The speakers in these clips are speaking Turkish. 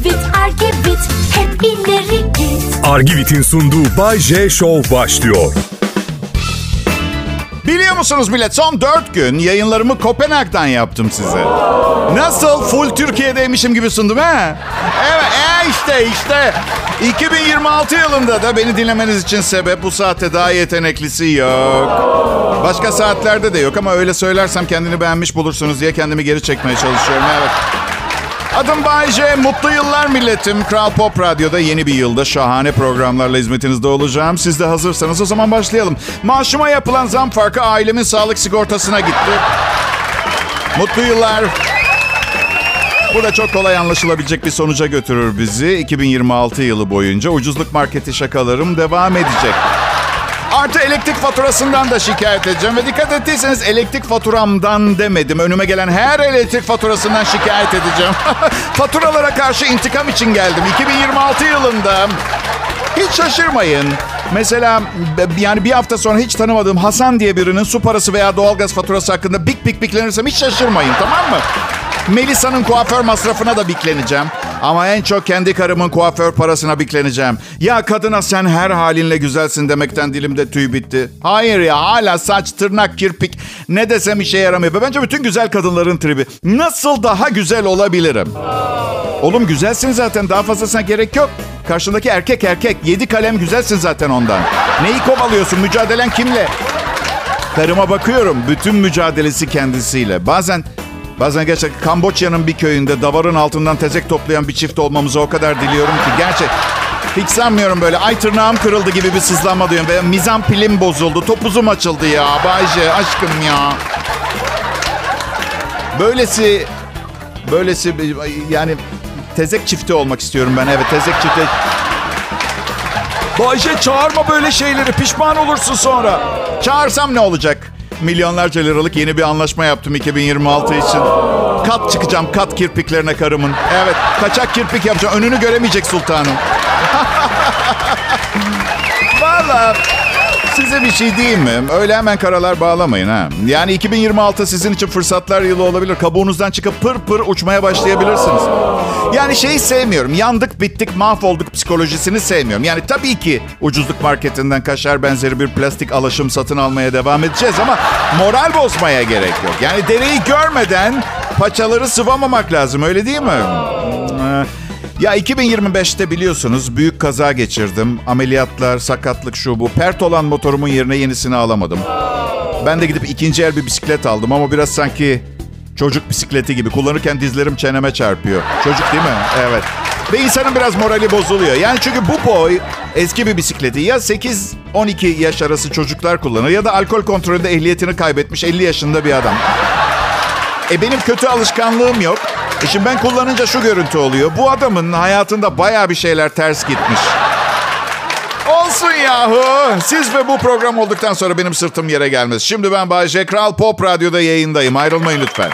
Argivit, Argivit, hep ileri git. Argivit'in sunduğu Bay J Show başlıyor. Biliyor musunuz millet, son 4 gün yayınlarımı Kopenhag'dan yaptım size. Nasıl? Full Türkiye'deymişim gibi sundum ha? Evet, işte. 2026 yılında da beni dinlemeniz için sebep, bu saatte daha yeteneklisi yok. Başka saatlerde de yok ama öyle söylersem kendini beğenmiş bulursunuz diye kendimi geri çekmeye çalışıyorum. Evet. Adım Bay J. Mutlu yıllar milletim. Kral Pop Radyo'da yeni bir yılda şahane programlarla hizmetinizde olacağım. Siz de hazırsanız o zaman başlayalım. Maaşıma yapılan zam farkı ailemin sağlık sigortasına gitti. Mutlu yıllar. Bu da çok kolay anlaşılabilecek bir sonuca götürür bizi. 2026 yılı boyunca ucuzluk marketi şakalarım devam edecek. Artı elektrik faturasından da şikayet edeceğim. Ve dikkat ettiyseniz elektrik faturamdan demedim. Önüme gelen her elektrik faturasından şikayet edeceğim. Faturalara karşı intikam için geldim. 2026 yılında. Hiç şaşırmayın. Mesela yani bir hafta sonra hiç tanımadığım Hasan diye birinin su parası veya doğalgaz faturası hakkında biklenirsem hiç şaşırmayın, tamam mı? Melisa'nın kuaför masrafına da bikleneceğim. Ama en çok kendi karımın kuaför parasına bikleneceğim. Ya kadına sen her halinle güzelsin demekten dilimde tüy bitti. Hayır ya, hala saç, tırnak, kirpik ne desem işe yaramıyor. Bence bütün güzel kadınların tribi. Nasıl daha güzel olabilirim? Oğlum güzelsin zaten, daha fazlasına gerek yok. Karşındaki erkek. 7 kalem güzelsin zaten ondan. Neyi kovalıyorsun? Mücadelen kimle? Karıma bakıyorum, bütün mücadelesi kendisiyle. Bazen gerçekten Kamboçya'nın bir köyünde davarın altından tezek toplayan bir çift olmamızı o kadar diliyorum ki. Hiç sanmıyorum böyle ay tırnağım kırıldı gibi bir sızlanma duyuyorum. Ve mizan pilim bozuldu, topuzum açıldı ya. Bayce aşkım ya. Böylesi yani tezek çifti olmak istiyorum ben. Evet, tezek çifti. Bayce çağırma böyle şeyleri, pişman olursun sonra. Çağırsam ne olacak? Milyonlarca liralık yeni bir anlaşma yaptım 2026 için. Kat çıkacağım, kat kirpiklerine karımın. Evet, kaçak kirpik yapacağım. Önünü göremeyecek sultanım. Vallahi size bir şey diyeyim mi? Öyle hemen karalar bağlamayın ha. Yani 2026 sizin için fırsatlar yılı olabilir. Kabuğunuzdan çıkıp pır pır uçmaya başlayabilirsiniz. Yani şeyi sevmiyorum. Yandık, bittik, mahvolduk psikolojisini sevmiyorum. Yani tabii ki ucuzluk marketinden kaşar benzeri bir plastik alaşım satın almaya devam edeceğiz ama moral bozmaya gerek yok. Yani dereyi görmeden paçaları sıvamamak lazım, öyle değil mi? Ya 2025'te biliyorsunuz büyük kaza geçirdim. Ameliyatlar, sakatlık, şu bu. Pert olan motorumun yerine yenisini alamadım. Ben de gidip ikinci el bir bisiklet aldım ama biraz sanki çocuk bisikleti gibi. Kullanırken dizlerim çeneme çarpıyor. Çocuk değil mi? Evet. Ve insanın biraz morali bozuluyor. Yani çünkü bu boy eski bir bisikleti ya 8-12 yaş arası çocuklar kullanır ya da alkol kontrolünde ehliyetini kaybetmiş 50 yaşında bir adam. Benim kötü alışkanlığım yok. Şimdi ben kullanınca şu görüntü oluyor. Bu adamın hayatında bayağı bir şeyler ters gitmiş. Olsun yahu. Siz ve bu program olduktan sonra benim sırtım yere gelmez. Şimdi ben Bay J. Kral Pop Radyo'da yayındayım. Ayrılmayın lütfen.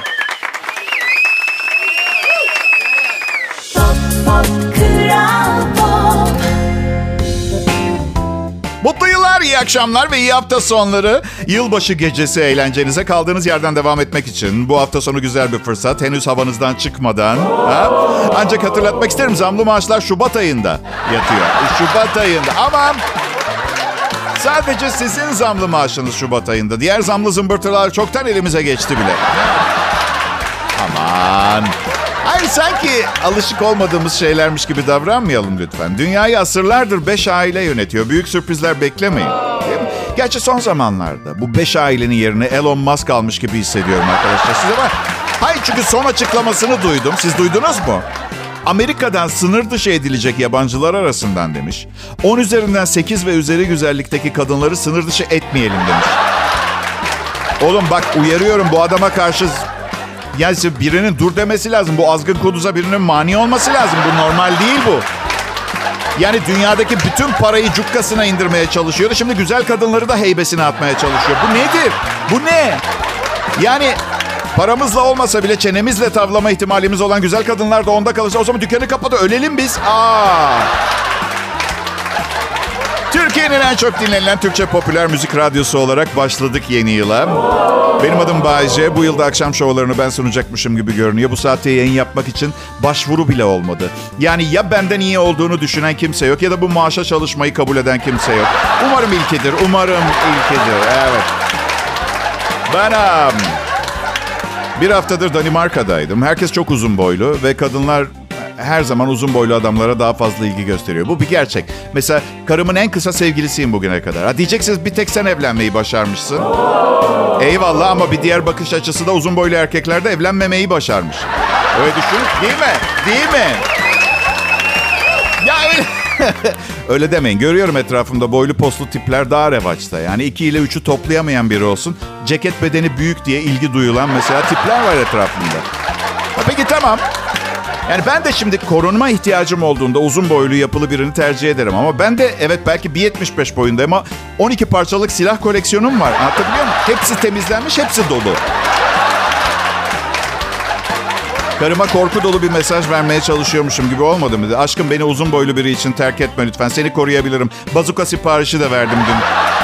Mutlu yıllar, iyi akşamlar ve iyi hafta sonları. Yılbaşı gecesi eğlencenize kaldığınız yerden devam etmek için bu hafta sonu güzel bir fırsat. Henüz havanızdan çıkmadan. Ancak hatırlatmak isterim, zamlı maaşlar Şubat ayında yatıyor. Şubat ayında ama sadece sizin zamlı maaşınız Şubat ayında. Diğer zamlı zımbırtılar çoktan elimize geçti bile. Aman. Hayır, sanki alışık olmadığımız şeylermiş gibi davranmayalım lütfen. Dünyayı asırlardır 5 aile yönetiyor. Büyük sürprizler beklemeyin. Gerçi son zamanlarda bu 5 ailenin yerine Elon Musk almış gibi hissediyorum arkadaşlar. Size bak. Hayır, çünkü son açıklamasını duydum. Siz duydunuz mu? Amerika'dan sınır dışı edilecek yabancılar arasından demiş. 10 üzerinden 8 ve üzeri güzellikteki kadınları sınır dışı etmeyelim demiş. Oğlum bak, uyarıyorum, bu adama karşı... Yani birinin dur demesi lazım. Bu azgın kuduza birinin mani olması lazım. Bu normal değil bu. Yani dünyadaki bütün parayı cukkasına indirmeye çalışıyordu. Şimdi güzel kadınları da heybesine atmaya çalışıyor. Bu nedir? Bu ne? Yani paramızla olmasa bile çenemizle tavlama ihtimalimiz olan güzel kadınlar da onda kalırsa o zaman dükkanı kapadı. Ölelim biz. Türkiye'nin en çok dinlenilen Türkçe popüler müzik radyosu olarak başladık yeni yıla. Benim adım Bay J. Bu yılda akşam şovlarını ben sunacakmışım gibi görünüyor. Bu saatte yayın yapmak için başvuru bile olmadı. Yani ya benden iyi olduğunu düşünen kimse yok ya da bu maaşa çalışmayı kabul eden kimse yok. Umarım ilkidir, Evet. Ben bir haftadır Danimarka'daydım. Herkes çok uzun boylu ve kadınlar her zaman uzun boylu adamlara daha fazla ilgi gösteriyor. Bu bir gerçek. Mesela karımın en kısa sevgilisiyim bugüne kadar. Ha diyeceksiniz bir tek sen evlenmeyi başarmışsın. Eyvallah ama bir diğer bakış açısı da uzun boylu erkeklerde evlenmemeyi başarmış. Öyle düşün. Değil mi? Değil mi? Ya öyle... Öyle demeyin. Görüyorum etrafımda boylu postlu tipler daha revaçta. Yani 2 ile 3'ü toplayamayan biri olsun. Ceket bedeni büyük diye ilgi duyulan mesela tipler var etrafımda. Ha, peki tamam. Yani ben de şimdi korunma ihtiyacım olduğunda uzun boylu yapılı birini tercih ederim. Ama ben de evet belki 1.75 boyundayım ama 12 parçalık silah koleksiyonum var. Anlatabiliyor muyum? Hepsi temizlenmiş, hepsi dolu. Karıma korku dolu bir mesaj vermeye çalışıyormuşum gibi olmadı mı? Aşkım beni uzun boylu biri için terk etme lütfen. Seni koruyabilirim. Bazuka siparişi de verdim dün.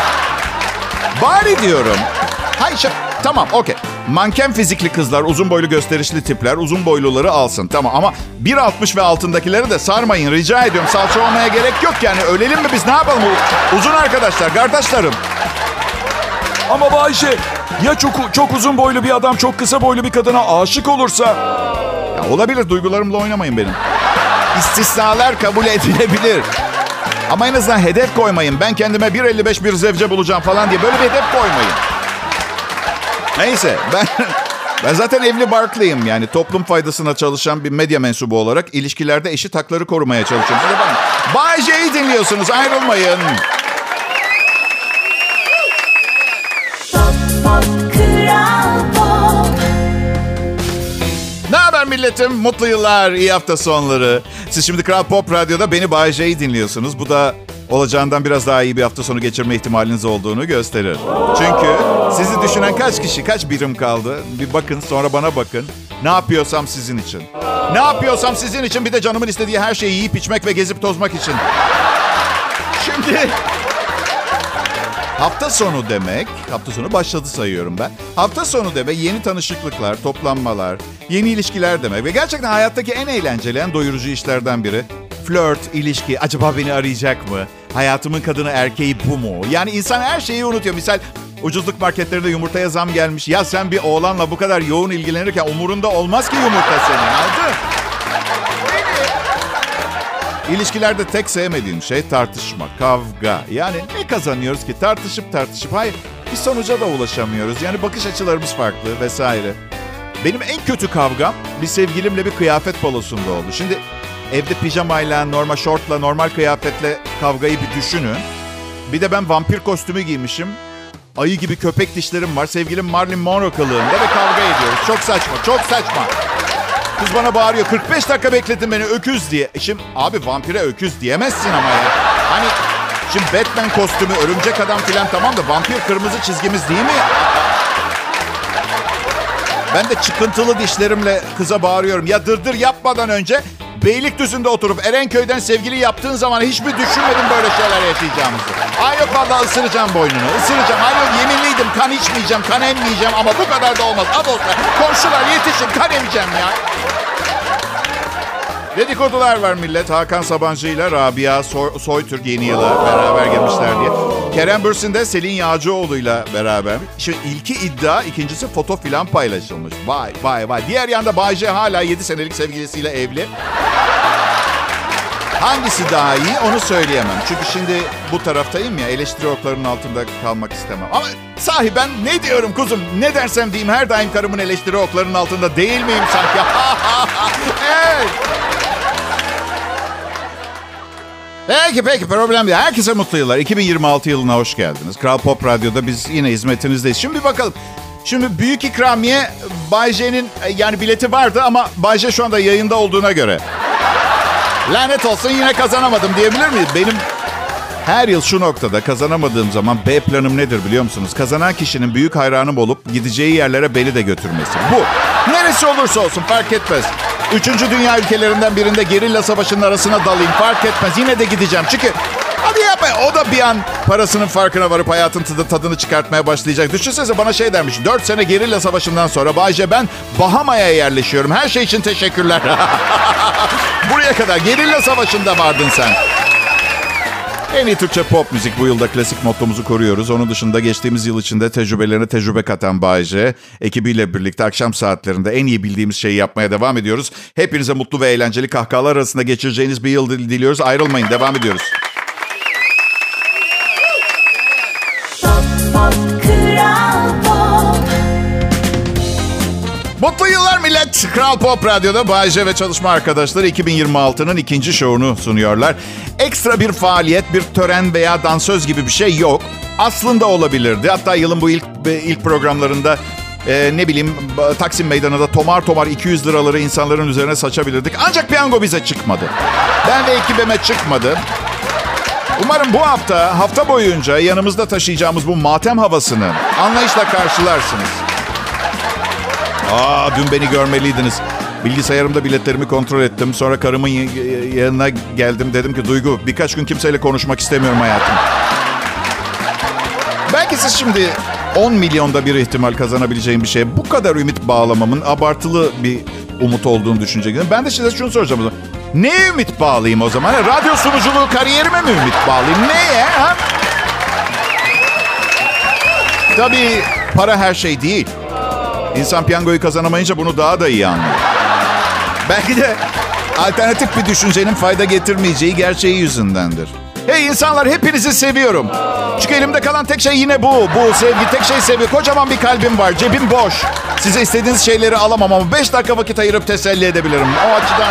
Bari diyorum. Hayır tamam okey. Manken fizikli kızlar, uzun boylu gösterişli tipler uzun boyluları alsın. Tamam ama 1.60 ve altındakileri de sarmayın. Rica ediyorum. Salça olmaya gerek yok yani. Ölelim mi biz ne yapalım? Uzun arkadaşlar, kardeşlerim. Ama Bayşe ya çok uzun boylu bir adam çok kısa boylu bir kadına aşık olursa? Ya olabilir, duygularımla oynamayın benim. İstisnalar kabul edilebilir. Ama en azından hedef koymayın. Ben kendime 1.55 bir zevce bulacağım falan diye böyle bir hedef koymayın. Neyse ben zaten evli barklıyım. Yani toplum faydasına çalışan bir medya mensubu olarak ilişkilerde eşit hakları korumaya çalışıyorum. Size ben Bay J'yi dinliyorsunuz, ayrılmayın. Ne haber milletim? Mutlu yıllar, iyi hafta sonları. Siz şimdi Kral Pop Radyo'da beni Bay J'yi dinliyorsunuz. Bu da olacağından biraz daha iyi bir hafta sonu geçirme ihtimaliniz olduğunu gösterir. Çünkü sizi düşünen kaç kişi, kaç birim kaldı? Bir bakın, sonra bana bakın. Ne yapıyorsam sizin için. Ne yapıyorsam sizin için, bir de canımın istediği her şeyi yiyip içmek ve gezip tozmak için. Şimdi... Hafta sonu demek, hafta sonu başladı sayıyorum ben. Hafta sonu demek yeni tanışıklıklar, toplanmalar, yeni ilişkiler demek. Ve gerçekten hayattaki en eğlenceli, en doyurucu işlerden biri. Flört, ilişki, acaba beni arayacak mı? Hayatımın kadını erkeği bu mu? Yani insan her şeyi unutuyor. Misal ucuzluk marketlerinde yumurtaya zam gelmiş. Ya sen bir oğlanla bu kadar yoğun ilgilenirken umurunda olmaz ki yumurta senin. Anladın? İlişkilerde tek sevmediğim şey tartışma, kavga. Yani ne kazanıyoruz ki? Tartışıp hayır bir sonuca da ulaşamıyoruz. Yani bakış açılarımız farklı vesaire. Benim en kötü kavgam bir sevgilimle bir kıyafet balosunda oldu. Şimdi evde pijamayla, normal şortla, normal kıyafetle kavgayı bir düşünün. Bir de ben vampir kostümü giymişim. Ayı gibi köpek dişlerim var. Sevgilim Marilyn Monroe kılığında ve kavga ediyoruz. Çok saçma, çok saçma. Kız bana bağırıyor. 45 dakika bekledin beni öküz diye. Şimdi abi vampire öküz diyemezsin ama ya. Hani şimdi Batman kostümü, örümcek adam filan tamam da vampir kırmızı çizgimiz değil mi? Ben de çıkıntılı dişlerimle kıza bağırıyorum. Ya dırdır yapmadan önce Beylikdüzü'nde oturup Erenköy'den sevgili yaptığın zaman hiç mi düşünmedin böyle şeyler yaşayacağımızı? Ay yok vallahi ısıracağım boynunu. Isıracağım. Ay yok yeminliydim kan içmeyeceğim, kan emmeyeceğim ama bu kadar da olmaz. Ad olsun. Komşular yetişin, kan emeceğim ya. Dedikodular var millet. Hakan Sabancı ile Rabia Soytürk yeni yıla beraber gelmişler diye. Kerem Bürsin de Selin Yağcıoğlu'yla beraber. Şimdi ilki iddia, ikincisi foto filan paylaşılmış. Vay. Diğer yanda Bay J hala 7 senelik sevgilisiyle evli. Hangisi daha iyi onu söyleyemem. Çünkü şimdi bu taraftayım ya, eleştiri oklarının altında kalmak istemem. Ama sahi ben ne diyorum kuzum? Ne dersem diyeyim her daim karımın eleştiri oklarının altında değil miyim sanki? Evet. Peki problem değil. Herkese mutlu yıllar. 2026 yılına hoş geldiniz. Kral Pop Radyo'da biz yine hizmetinizdeyiz. Şimdi bakalım. Şimdi büyük ikramiye Bay J'nin yani bileti vardı ama Bay J şu anda yayında olduğuna göre. Lanet olsun yine kazanamadım diyebilir miyiz? Benim her yıl şu noktada kazanamadığım zaman B planım nedir biliyor musunuz? Kazanan kişinin büyük hayranım olup gideceği yerlere beni de götürmesi. Bu. Neresi olursa olsun fark etmez. 3. dünya ülkelerinden birinde gerilla savaşının arasına dalayım fark etmez. Yine de gideceğim. Çünkü Hadi yapma. O da bir an parasının farkına varıp hayatın tadını çıkartmaya başlayacak. Düşünsenize bana şey dermiş. 4 sene gerilla savaşından sonra Bayce ben Bahama'ya yerleşiyorum. Her şey için teşekkürler. Buraya kadar gerilla savaşında vardın sen. En iyi Türkçe pop müzik bu yılda klasik mottomuzu koruyoruz. Onun dışında geçtiğimiz yıl içinde tecrübelerine tecrübe katan Bayce ekibiyle birlikte akşam saatlerinde en iyi bildiğimiz şeyi yapmaya devam ediyoruz. Hepinize mutlu ve eğlenceli kahkahalar arasında geçireceğiniz bir yıl diliyoruz. Ayrılmayın, devam ediyoruz. Mutlu yıllar millet. Kral Pop Radyo'da Bayce ve çalışma arkadaşları 2026'nın ikinci şovunu sunuyorlar. Ekstra bir faaliyet, bir tören veya dansöz gibi bir şey yok. Aslında olabilirdi. Hatta yılın bu ilk programlarında ne bileyim Taksim Meydanı'nda tomar tomar 200 liraları insanların üzerine saçabilirdik. Ancak piyango bize çıkmadı. Ben ve ekibime çıkmadı. Umarım bu hafta boyunca yanımızda taşıyacağımız bu matem havasını anlayışla karşılarsınız. Dün beni görmeliydiniz. Bilgisayarımda biletlerimi kontrol ettim. Sonra karımın yanına geldim. Dedim ki Duygu birkaç gün kimseyle konuşmak istemiyorum hayatım. Belki siz şimdi 10 milyonda bir ihtimal kazanabileceğim bir şeye bu kadar ümit bağlamamın abartılı bir umut olduğunu düşüneceksiniz. Ben de size şunu soracağım o zaman. Neye ümit bağlayayım o zaman? Radyo sunuculuğu kariyerime mi ümit bağlayayım? Neye? Ha? Tabii para her şey değil. İnsan piyangoyu kazanamayınca bunu daha da iyi anlıyor. Belki de alternatif bir düşüncenin fayda getirmeyeceği gerçeği yüzündendir. Hey insanlar, hepinizi seviyorum. Çünkü elimde kalan tek şey yine bu. Bu sevgi, tek şey sevgi. Kocaman bir kalbim var, cebim boş. Size istediğiniz şeyleri alamam ama 5 dakika vakit ayırıp teselli edebilirim. O açıdan...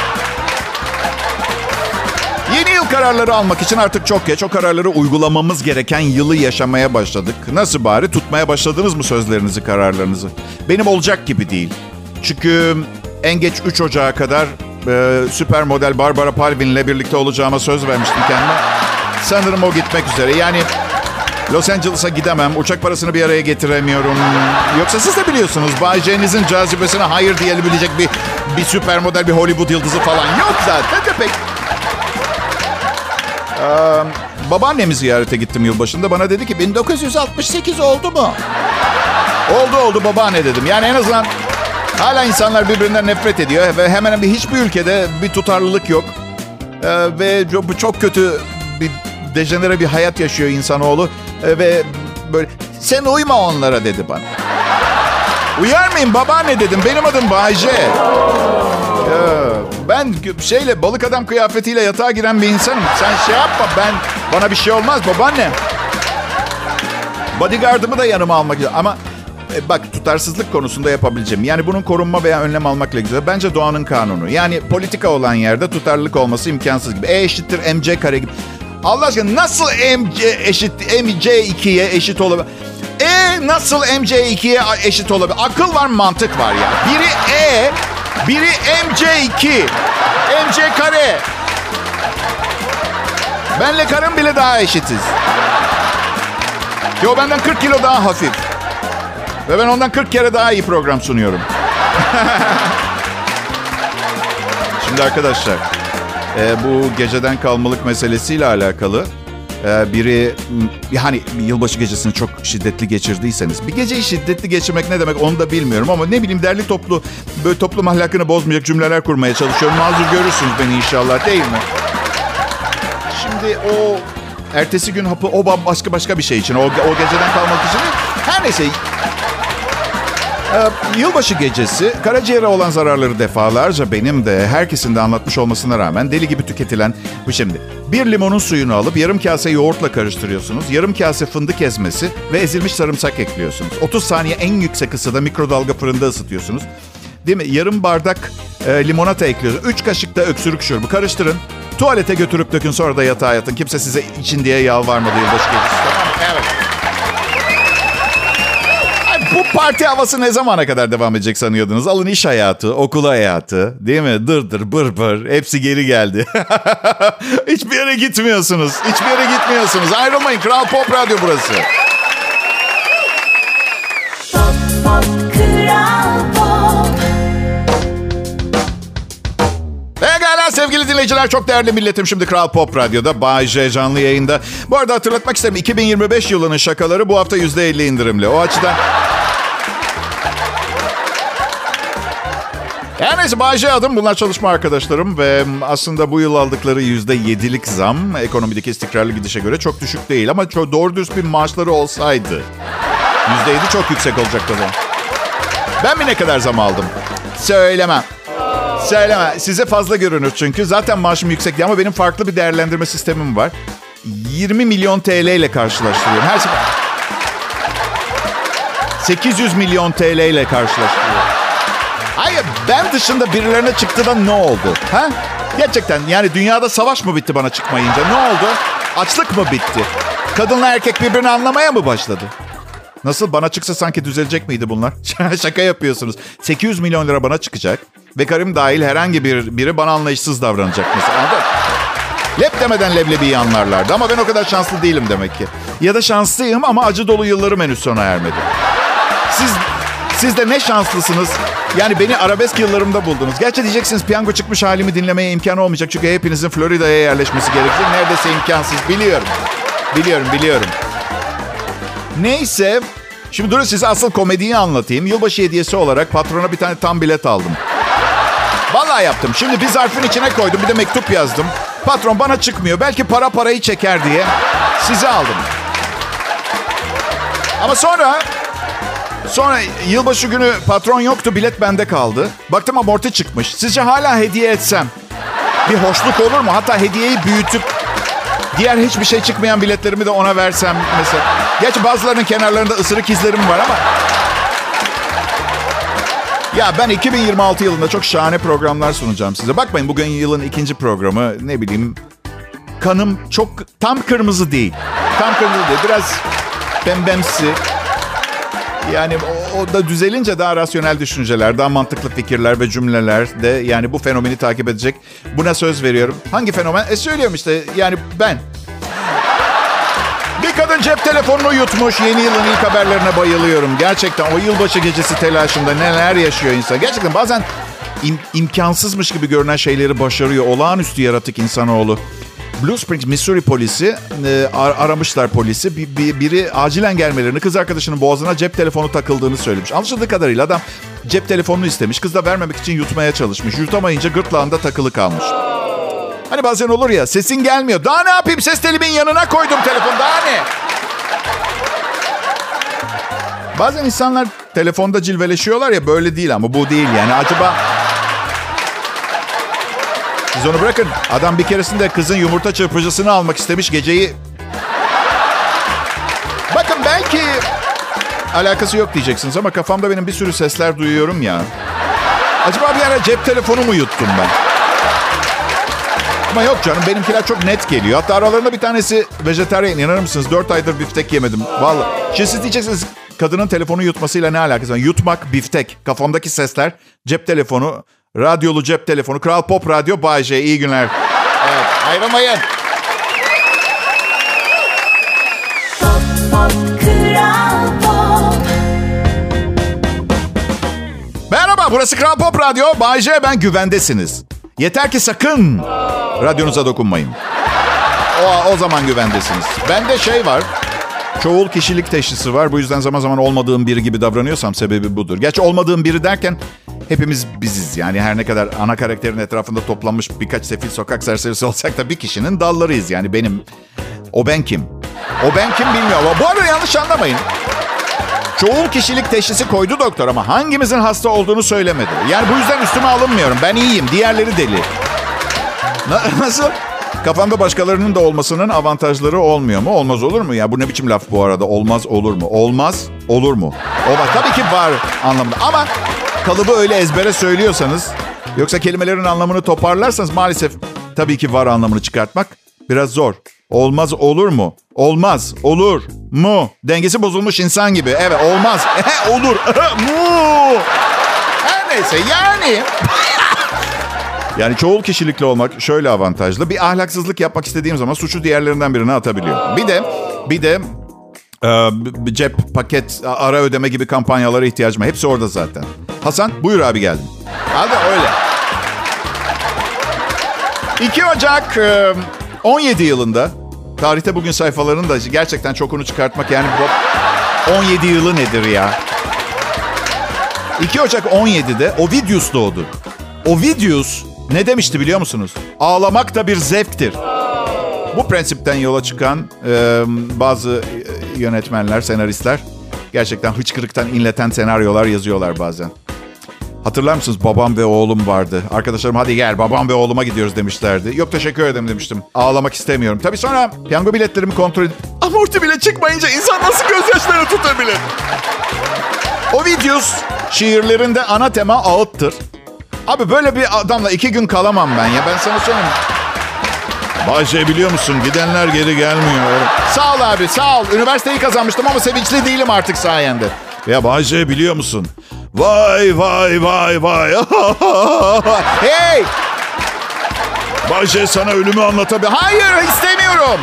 Yeni yıl kararları almak için artık çok geç. O kararları uygulamamız gereken yılı yaşamaya başladık. Nasıl bari? Tutmaya başladınız mı sözlerinizi, kararlarınızı? Benim olacak gibi değil. Çünkü en geç 3 Ocak'a kadar süper model Barbara Palvin'le birlikte olacağıma söz vermiştim kendime. Sanırım o gitmek üzere. Yani Los Angeles'a gidemem. Uçak parasını bir araya getiremiyorum. Yoksa siz de biliyorsunuz Bay J'nizin cazibesine hayır diyebilecek bir süper model, bir Hollywood yıldızı falan yok zaten de pek. Babaannemi ziyarete gittim yılbaşında. Bana dedi ki 1968 oldu mu? Oldu babaanne dedim. Yani en azından hala insanlar birbirinden nefret ediyor. Ve hemen hemen hiçbir ülkede bir tutarlılık yok. Ve çok kötü bir dejenere bir hayat yaşıyor insanoğlu. Ve böyle sen uyma onlara dedi bana. Uyar mıyım babaanne dedim. Benim adım Bayce. Ben balık adam kıyafetiyle yatağa giren bir insanım. Sen şey yapma, bana bir şey olmaz babaanne. Bodyguard'ımı da yanıma almak üzere. Ama bak, tutarsızlık konusunda yapabileceğim. Yani bunun korunma veya önlem almakla ilgili. Bence doğanın kanunu. Yani politika olan yerde tutarlılık olması imkansız gibi. E = mc kare gibi. Allah aşkına nasıl mc2'ye eşit olabilir? Nasıl mc2'ye eşit olabilir? Akıl var, mantık var ya. Biri biri mc2. mc kare. Benle karım bile daha eşitiz. Yo, benden 40 kilo daha hafif. Ve ben ondan 40 kere daha iyi program sunuyorum. Şimdi arkadaşlar, bu geceden kalmalık meselesiyle alakalı biri, yani yılbaşı gecesini çok şiddetli geçirdiyseniz, bir geceyi şiddetli geçirmek ne demek onu da bilmiyorum ama ne bileyim, derli toplu böyle toplum ahlakını bozmayacak cümleler kurmaya çalışıyorum. Mazur görürsünüz beni inşallah, değil mi? Şimdi o ertesi gün hapı, o başka bir şey için, o geceden kalmak için, her neyse. Yılbaşı gecesi karaciğere olan zararları defalarca benim de herkesin de anlatmış olmasına rağmen deli gibi tüketilen bu şimdi. Bir limonun suyunu alıp yarım kase yoğurtla karıştırıyorsunuz. Yarım kase fındık ezmesi ve ezilmiş sarımsak ekliyorsunuz. 30 saniye en yüksek ısıda mikrodalga fırında ısıtıyorsunuz. Değil mi? Yarım bardak limonata ekliyorsunuz. 3 kaşık da öksürük şurubu. Karıştırın. Tuvalete götürüp dökün, sonra da yatağa yatın. Kimse size için diye yalvarmadı yılbaşı gecesi. Tamam, evet. Bu parti havası ne zamana kadar devam edecek sanıyordunuz? Alın iş hayatı, okul hayatı, değil mi? Dırdır, bır hepsi geri geldi. Hiçbir yere gitmiyorsunuz. Ayrılmayın. Kral Pop Radyo burası. Kral Pop. Pekala, Merhaba sevgili dinleyiciler, çok değerli milletim. Şimdi Kral Pop Radyo'da Bay J canlı yayında. Bu arada hatırlatmak isterim, 2025 yılının şakaları bu hafta %50 indirimli. O açıdan... Her neyse, Bay J adım. Bunlar çalışma arkadaşlarım ve aslında bu yıl aldıkları %7'lik zam ekonomideki istikrarlı gidişe göre çok düşük değil. Ama çok doğru dürüst bir maaşları olsaydı %7 çok yüksek olacaktı o zaman. Ben mi ne kadar zam aldım? Söylemem. Size fazla görünür çünkü. Zaten maaşım yüksek değil ama benim farklı bir değerlendirme sistemim var. 20 milyon TL ile karşılaştırıyorum. Her sefer 800 milyon TL ile karşılaştırıyorum. Hayır, ben dışında birilerine çıktı da ne oldu? Ha? Gerçekten yani dünyada savaş mı bitti bana çıkmayınca? Ne oldu? Açlık mı bitti? Kadınla erkek birbirini anlamaya mı başladı? Nasıl, bana çıksa sanki düzelecek miydi bunlar? Şaka yapıyorsunuz. 800 milyon lira bana çıkacak ve karım dahil herhangi biri bana anlayışsız davranacak mesela. Anladın? Lep demeden leblebiyi anlarlardı ama ben o kadar şanslı değilim demek ki. Ya da şanslıyım ama acı dolu yıllarım henüz sona ermedi. Siz de ne şanslısınız. Yani beni arabesk yıllarımda buldunuz. Gerçi diyeceksiniz, piyango çıkmış halimi dinlemeye imkan olmayacak. Çünkü hepinizin Florida'ya yerleşmesi gerekecek. Neredeyse imkansız. Biliyorum. Neyse. Şimdi durun size asıl komediyi anlatayım. Yılbaşı hediyesi olarak patrona bir tane tam bilet aldım. Vallahi yaptım. Şimdi bir zarfın içine koydum. Bir de mektup yazdım. Patron bana çıkmıyor. Belki parayı çeker diye size aldım. Ama sonra yılbaşı günü patron yoktu. Bilet bende kaldı. Baktım amorti çıkmış. Sizce hala hediye etsem bir hoşluk olur mu? Hatta hediyeyi büyütüp diğer hiçbir şey çıkmayan biletlerimi de ona versem mesela. Gerçi bazılarının kenarlarında ısırık izlerim var ama... Ya ben 2026 yılında çok şahane programlar sunacağım size. Bakmayın, bugün yılın ikinci programı, ne bileyim, kanım çok tam kırmızı değil. Biraz pembemsi. Yani o da düzelince daha rasyonel düşünceler, daha mantıklı fikirler ve cümleler de yani bu fenomeni takip edecek. Buna söz veriyorum. Hangi fenomen? Söylüyorum işte, yani ben. Bir kadın cep telefonunu yutmuş. Yeni yılın ilk haberlerine bayılıyorum. Gerçekten o yılbaşı gecesi telaşında neler yaşıyor insan. Gerçekten bazen imkansızmış gibi görünen şeyleri başarıyor. Olağanüstü yaratık insanoğlu. Blue Springs, Missouri polisi aramışlar polisi. Biri acilen gelmelerini, kız arkadaşının boğazına cep telefonu takıldığını söylemiş. Anlaşıldığı kadarıyla adam cep telefonunu istemiş. Kız da vermemek için yutmaya çalışmış. Yutamayınca gırtlağında takılı kalmış. Hani bazen olur ya, sesin gelmiyor. Daha ne yapayım, ses telimin yanına koydum telefonu, daha ne? Bazen insanlar telefonda cilveleşiyorlar ya, böyle değil ama bu değil yani. Acaba... Siz onu bırakın. Adam bir keresinde kızın yumurta çırpıcısını almak istemiş, geceyi... Bakın belki alakası yok diyeceksiniz ama kafamda benim bir sürü sesler duyuyorum ya. Acaba bir ara cep telefonu mu yuttum ben? Ama yok canım, benimkiler çok net geliyor. Hatta aralarında bir tanesi vejetaryen, inanır mısınız? 4 aydır biftek yemedim. Vallahi. Şimdi siz diyeceksiniz, kadının telefonu yutmasıyla ne alakası var? Yutmak, biftek. Kafamdaki sesler, cep telefonu, radyolu cep telefonu. Kral Pop Radyo, Bay J. İyi günler. Evet, ayrılmayın. Merhaba, burası Kral Pop Radyo. Bay J, ben, güvendesiniz. Yeter ki sakın radyonuza dokunmayın. O zaman güvendesiniz. Bende şey var. Çoğul kişilik teşhisi var. Bu yüzden zaman zaman olmadığım biri gibi davranıyorsam sebebi budur. Gerçi olmadığım biri derken hepimiz biziz. Yani her ne kadar ana karakterin etrafında toplanmış birkaç sefil sokak serserisi olsak da bir kişinin dallarıyız. Yani benim. O ben kim? O ben kim bilmiyorum. Bu arada yanlış anlamayın. Çoğul kişilik teşhisi koydu doktor ama hangimizin hasta olduğunu söylemedi. Yani bu yüzden üstüme alınmıyorum. Ben iyiyim. Diğerleri deli. Nasıl? Kafamda başkalarının da olmasının avantajları olmuyor mu? Olmaz olur mu? Ya bu ne biçim laf bu arada? Olmaz olur mu? Olmaz olur mu? Olmaz. Tabii ki var anlamında. Ama kalıbı öyle ezbere söylüyorsanız, yoksa kelimelerin anlamını toparlarsanız maalesef tabii ki var anlamını çıkartmak biraz zor. Olmaz olur mu? Olmaz olur mu? Dengesi bozulmuş insan gibi. Evet, olmaz. Olur mu? Her neyse yani... Yani çoğul kişilikli olmak şöyle avantajlı. Bir ahlaksızlık yapmak istediğim zaman suçu diğerlerinden birine atabiliyorum. Bir de cep, paket, ara ödeme gibi kampanyalara ihtiyacım var. Hepsi orada zaten. Hasan, buyur abi, geldim. Hadi öyle. 2 Ocak 17 yılında, tarihte bugün sayfalarının da gerçekten çokunu çıkartmak, yani 17 yılı nedir ya? 2 Ocak 17'de Ovidius doğdu. Ovidius ne demişti biliyor musunuz? Ağlamak da bir zevktir. Bu prensipten yola çıkan bazı yönetmenler, senaristler gerçekten hıçkırıktan inleten senaryolar yazıyorlar bazen. Hatırlar mısınız? Babam ve oğlum vardı. Arkadaşlarım hadi gel babam ve oğluma gidiyoruz demişlerdi. Yok teşekkür ederim demiştim. Ağlamak istemiyorum. Tabii sonra piyango biletlerimi kontrol edip amorti bile çıkmayınca insan nasıl gözyaşlarını tutabilir? Ovidius şiirlerinde ana tema ağıttır. Abi böyle bir adamla 2 gün kalamam ben ya. Ben sana söyleyeyim. Bayce biliyor musun? Gidenler geri gelmiyor. Sağ ol abi sağ ol. Üniversiteyi kazanmıştım ama sevinçli değilim artık sayende. Ya Bayce biliyor musun? Vay vay vay vay. Hey! Bayce sana ölümü anlatabilir. Hayır istemiyorum.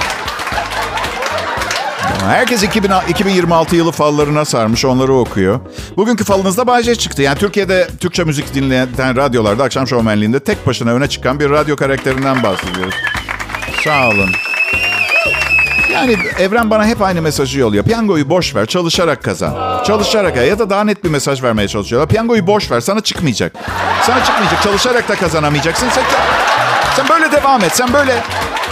Herkes 2026 yılı fallarına sarmış, onları okuyor. Bugünkü falınızda Bayce çıktı. Yani Türkiye'de Türkçe müzik dinleyen radyolarda akşam şovmenliğinde tek başına öne çıkan bir radyo karakterinden bahsediyoruz. Sağ olun. Yani evren bana hep aynı mesajı yolluyor. Piyangoyu boş ver, çalışarak kazan. Çalışarak ya da daha net bir mesaj vermeye çalışıyorlar. Piyangoyu boş ver, sana çıkmayacak. Sana çıkmayacak, çalışarak da kazanamayacaksın. Sen böyle devam et, sen böyle...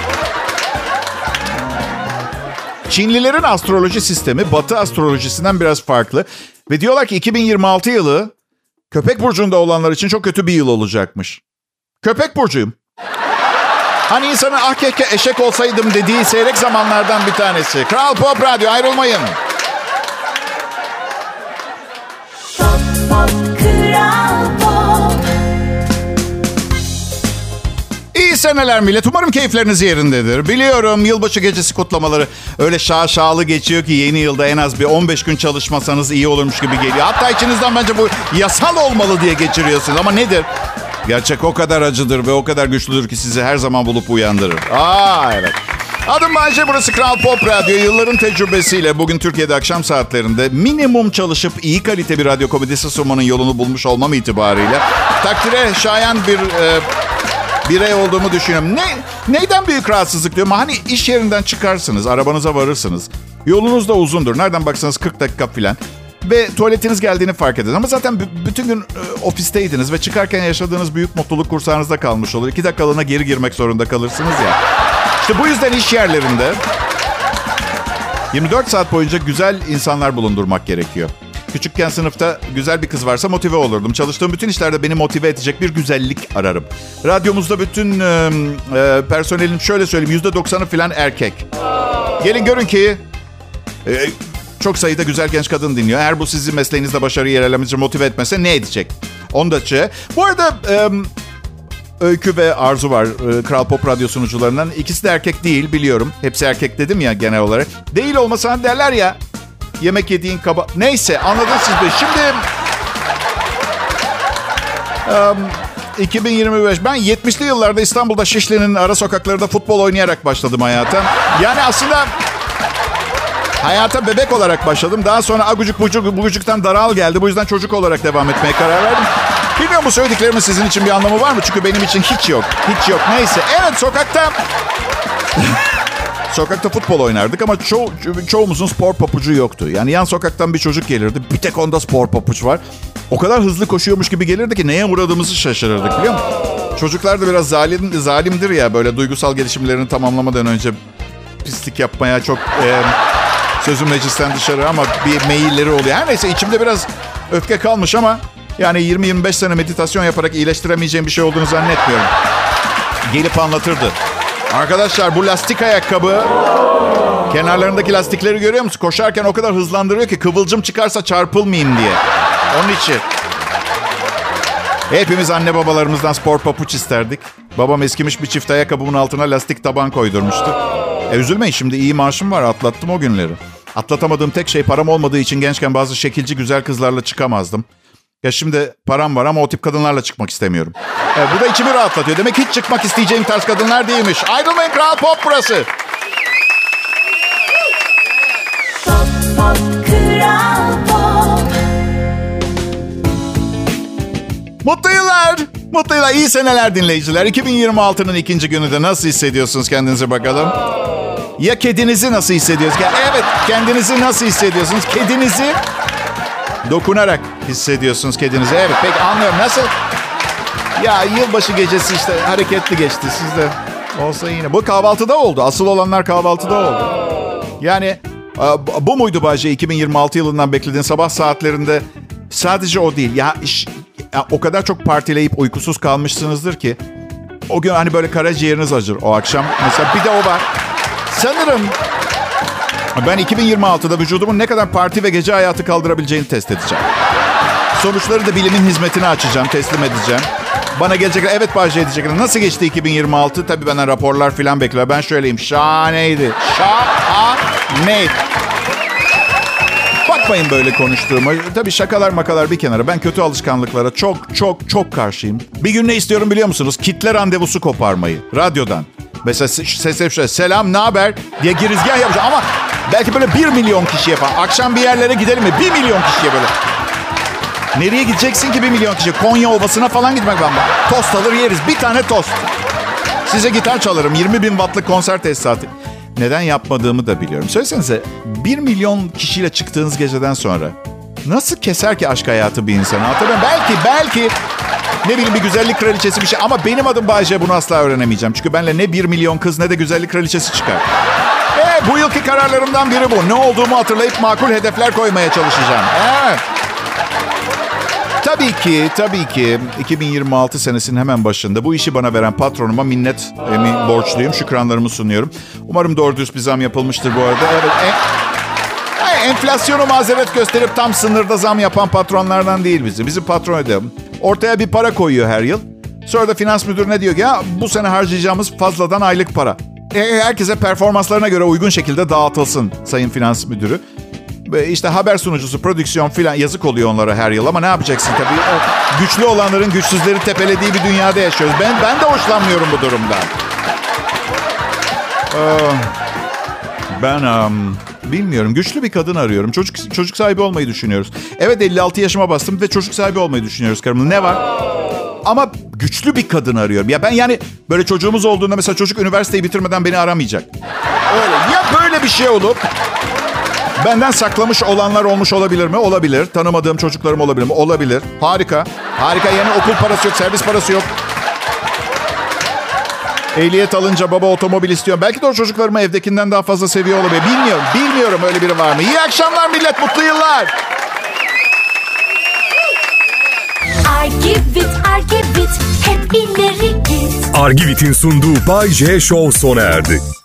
Çinlilerin astroloji sistemi Batı astrolojisinden biraz farklı. Ve diyorlar ki 2026 yılı Köpek burcunda olanlar için çok kötü bir yıl olacakmış. Köpek burcuyum. Hani insanın ah keşke eşek olsaydım dediği seyrek zamanlardan bir tanesi. Kral Pop Radyo, ayrılmayın. Pop, pop, Kral Pop. İyi seneler millet. Umarım keyifleriniz yerindedir. Biliyorum yılbaşı gecesi kutlamaları öyle şaşalı geçiyor ki yeni yılda en az bir 15 gün çalışmasanız iyi olurmuş gibi geliyor. Hatta içinizden bence bu yasal olmalı diye geçiriyorsunuz. Ama nedir? Gerçek o kadar acıdır ve o kadar güçlüdür ki sizi her zaman bulup uyandırır. Evet. Adım Bayce, burası Kral Pop Radyo. Yılların tecrübesiyle bugün Türkiye'de akşam saatlerinde minimum çalışıp iyi kalite bir radyo komedisi sunmanın yolunu bulmuş olmam itibarıyla takdire şayan bir birey olduğumu düşünüyorum. Neyden büyük rahatsızlık diyorum? Hani iş yerinden çıkarsınız, arabanıza varırsınız. Yolunuz da uzundur. Nereden baksanız 40 dakika falan. Ve tuvaletiniz geldiğini fark edin. Ama zaten bütün gün ofisteydiniz ve çıkarken yaşadığınız büyük mutluluk kursağınızda kalmış olur. 2 dakikalığına geri girmek zorunda kalırsınız ya. İşte bu yüzden iş yerlerinde 24 saat boyunca güzel insanlar bulundurmak gerekiyor. Küçükken sınıfta güzel bir kız varsa motive olurdum. Çalıştığım bütün işlerde beni motive edecek bir güzellik ararım. Radyomuzda bütün personelin şöyle söyleyeyim %90'ı falan erkek. Gelin görün ki çok sayıda güzel genç kadın dinliyor. Eğer bu sizi mesleğinizde başarı yerlemenizi motive etmese ne edecek? Onu da şey. Bu arada Öykü ve Arzu var. Kral Pop Radyo sunucularından. İkisi de erkek değil biliyorum. Hepsi erkek dedim ya genel olarak. Değil olmasa derler ya. Yemek yediğin kaba... Neyse anladınız siz de. Şimdi 2025. Ben 70'li yıllarda İstanbul'da Şişli'nin ara sokaklarında futbol oynayarak başladım hayata. Yani aslında hayata bebek olarak başladım. Daha sonra agucuk bugucuktan daral geldi. Bu yüzden çocuk olarak devam etmeye karar verdim. Bilmiyorum bu söylediklerimin sizin için bir anlamı var mı? Çünkü benim için hiç yok. Hiç yok. Neyse. Evet sokakta... Sokakta futbol oynardık ama çoğumuzun spor papucu yoktu. Yani yan sokaktan bir çocuk gelirdi. Bir tek onda spor papuç var. O kadar hızlı koşuyormuş gibi gelirdi ki neye uğradığımızı şaşırırdık biliyor musun? Çocuklar da biraz zalimdir ya. Böyle duygusal gelişimlerini tamamlamadan önce pislik yapmaya çok sözüm meclisten dışarı ama bir meyilleri oluyor. Her neyse içimde biraz öfke kalmış ama yani 20-25 sene meditasyon yaparak iyileştiremeyeceğim bir şey olduğunu zannetmiyorum. Gelip anlatırdı. Arkadaşlar bu lastik ayakkabı kenarlarındaki lastikleri görüyor musun? Koşarken o kadar hızlandırıyor ki kıvılcım çıkarsa çarpılmayayım diye. Onun için. Hepimiz anne babalarımızdan spor papuç isterdik. Babam eskimiş bir çift ayakkabımın altına lastik taban koydurmuştu. Üzülmeyin şimdi iyi maaşım var, atlattım o günleri. Atlatamadığım tek şey param olmadığı için gençken bazı şekilci güzel kızlarla çıkamazdım. Ya şimdi param var ama o tip kadınlarla çıkmak istemiyorum. Bu da içimi rahatlatıyor. Demek hiç çıkmak isteyeceğim tarz kadınlar değilmiş. Ayrılmayın Kral Pop burası. Pop, pop, Kral Pop. Mutlu yıllar. Mutlu yıllar. İyi seneler dinleyiciler. 2026'nın ikinci günü de nasıl hissediyorsunuz kendinize bakalım? Ya kedinizi nasıl hissediyorsunuz? Evet, kendinizi nasıl hissediyorsunuz? Kedinizi dokunarak hissediyorsunuz kedinizi. Evet, peki anlıyorum. Nasıl? Ya yılbaşı gecesi işte hareketli geçti. Sizde olsa yine. Bu kahvaltıda oldu. Asıl olanlar kahvaltıda oldu. Yani bu muydu Bayce 2026 yılından beklediğin sabah saatlerinde? Sadece o değil. Ya o kadar çok partileyip uykusuz kalmışsınızdır ki o gün hani böyle karaciğeriniz acır o akşam. Mesela bir de o var. Sanırım ben 2026'da vücudumun ne kadar parti ve gece hayatı kaldırabileceğini test edeceğim. Sonuçları da bilimin hizmetine açacağım, teslim edeceğim. Bana gelecekler, evet Bayce diyecekler. Nasıl geçti 2026? Tabii benden raporlar falan bekliyor. Ben şöyleyim, şahaneydi. Şahane. Bakmayın böyle konuştuğuma. Tabii şakalar makalar bir kenara. Ben kötü alışkanlıklara çok karşıyım. Bir gün ne istiyorum biliyor musunuz? Kitle randevusu koparmayı. Radyodan. Mesela ses hep şöyle, selam, ne haber diye girizgah yapacağım. Ama belki böyle 1 milyon kişiye falan. Akşam bir yerlere gidelim mi? 1 milyon kişiye böyle. Nereye gideceksin ki 1 milyon kişi? Konya Ovası'na falan gitmek ben. Tost alır yeriz. Bir tane tost. Size gitar çalarım. 20 bin wattlık konser tesisatı. Neden yapmadığımı da biliyorum. Söylesenize 1 milyon kişiyle çıktığınız geceden sonra nasıl keser ki aşk hayatı bir insanı? Hatırlıyorum. Belki ne bileyim bir güzellik kraliçesi bir şey. Ama benim adım Bayce, bunu asla öğrenemeyeceğim. Çünkü benimle ne 1 milyon kız ne de güzellik kraliçesi çıkar. Bu yılki kararlarımdan biri bu. Ne olduğumu hatırlayıp makul hedefler koymaya çalışacağım. Evet. Tabii ki 2026 senesinin hemen başında bu işi bana veren patronuma minnet borçluyum. Şükranlarımı sunuyorum. Umarım doğru dürüst bir zam yapılmıştır bu arada. Evet, enflasyonu mazeret gösterip tam sınırda zam yapan patronlardan değil bizi. Bizim patron ödüyor. Ortaya bir para koyuyor her yıl. Sonra da finans müdürüne diyor ki ya bu sene harcayacağımız fazladan aylık para. Herkese performanslarına göre uygun şekilde dağıtılsın sayın finans müdürü. İşte haber sunucusu, prodüksiyon filan, yazık oluyor onlara her yıl. Ama ne yapacaksın tabii? O güçlü olanların güçsüzleri tepelediği bir dünyada yaşıyoruz. Ben de hoşlanmıyorum bu durumdan. Ben bilmiyorum. Güçlü bir kadın arıyorum. Çocuk sahibi olmayı düşünüyoruz. Evet 56 yaşıma bastım ve çocuk sahibi olmayı düşünüyoruz karımla. Ne var? Ama güçlü bir kadın arıyorum. Ya ben yani böyle çocuğumuz olduğunda mesela çocuk üniversiteyi bitirmeden beni aramayacak. Öyle. Ya böyle bir şey olup benden saklamış olanlar olmuş olabilir mi? Olabilir. Tanımadığım çocuklarım olabilir mi? Olabilir. Harika. Yani okul parası yok, servis parası yok. Ehliyet alınca baba otomobil istiyor. Belki de o çocuklarımı evdekinden daha fazla seviyor olabilir. Bilmiyorum öyle biri var mı? İyi akşamlar millet, mutlu yıllar. Argivit, hep ileri git. Argivit'in sunduğu Bay J Show sona erdi.